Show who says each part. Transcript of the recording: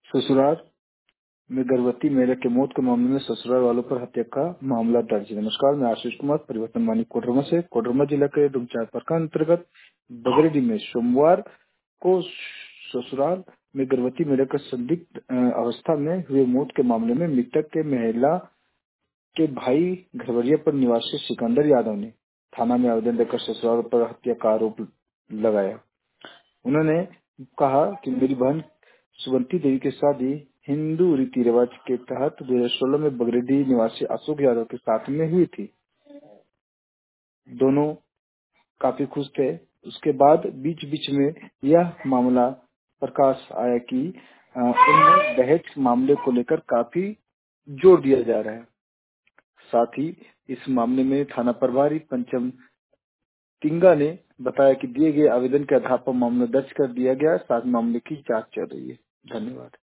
Speaker 1: ससुराल में गर्भवती महिला की मौत के मामले में ससुराल वालों पर हत्या का मामला दर्ज है। नमस्कार, मैं आशीष कुमार परिवर्तन वानी कोडरमा से। कोडरमा जिला के डुमचार प्रखंड अंतर्गत बगरेडी में सोमवार को ससुराल में गर्भवती महिला का संदिग्ध अवस्था में हुए मौत के मामले में मृतक के महिला के भाई घरवरियापुर निवासी सिकंदर यादव ने थाना में आवेदन देकर ससुराल पर हत्या का आरोप लगाया। उन्होंने कहा कि मेरी बहन सुवंती देवी की शादी हिंदू रीति रिवाज के तहत 2016 में बगरेडी निवासी अशोक यादव के साथ में हुई थी। दोनों काफी खुश थे। उसके बाद बीच बीच में यह मामला प्रकाश आया कि उनमें दहेज मामले को लेकर काफी जोर दिया जा रहा है। साथ ही इस मामले में थाना प्रभारी पंचम तिंगा ने बताया कि दिए गए आवेदन के आधार पर मामला दर्ज कर दिया गया। साथ मामले की जांच चल रही है। धन्यवाद।